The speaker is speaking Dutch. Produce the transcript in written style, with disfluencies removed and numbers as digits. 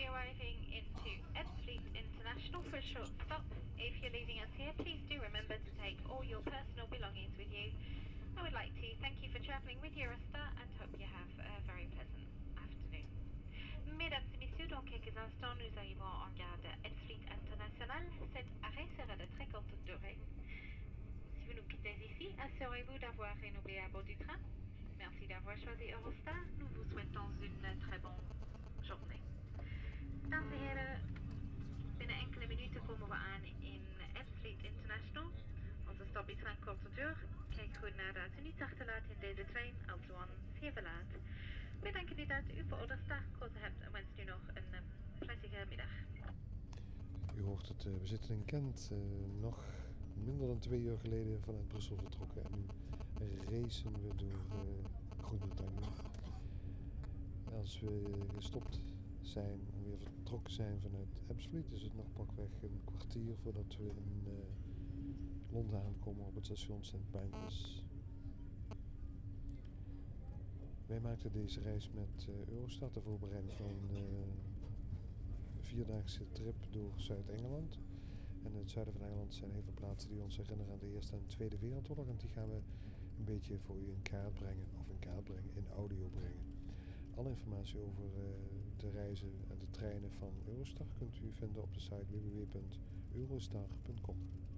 be arriving into Ebbsfleet International for a short stop. If you're leaving us here, please do remember to take all your personal belongings with you. I would like to thank you for travelling with Eurostar and hope you have a very pleasant afternoon. Mesdames et messieurs, dans quelques instants, nous arrivons en gare de Ebbsfleet International. Cet arrêt sera de très courte durée. Si vous nous quittez ici, assurez-vous d'avoir renouvelé à bord du train. Merci d'avoir choisi Eurostar. Nous vous souhaitons une très bonne journée. Dames en heren, binnen enkele minuten komen we aan in Ebbsfleet International. Onze stop is van korte duur. Kijk goed naar dat u niets achterlaat in deze trein als u ons hier verlaat. We danken u dat u voor Eurostar gekozen hebt en wensen u nog een prettige middag. U hoort het, we zitten in Gent, nog minder dan 2 uur geleden vanuit Brussel vertrokken en nu racen we door Groot-Brittannië. Als we gestopt zijn en weer vertrokken zijn vanuit Ebbsfleet is het nog pakweg een kwartier voordat we in Londen aankomen op het station St. Pancras. Wij maakten deze reis met Eurostar ter voorbereiding van een 4-daagse trip door Zuid-Engeland. En in het zuiden van Engeland zijn heel veel plaatsen die ons herinneren aan de Eerste en Tweede Wereldoorlog. En die gaan we een beetje voor u in kaart brengen, in audio brengen. Alle informatie over de reizen en de treinen van Eurostar kunt u vinden op de site www.eurostar.com.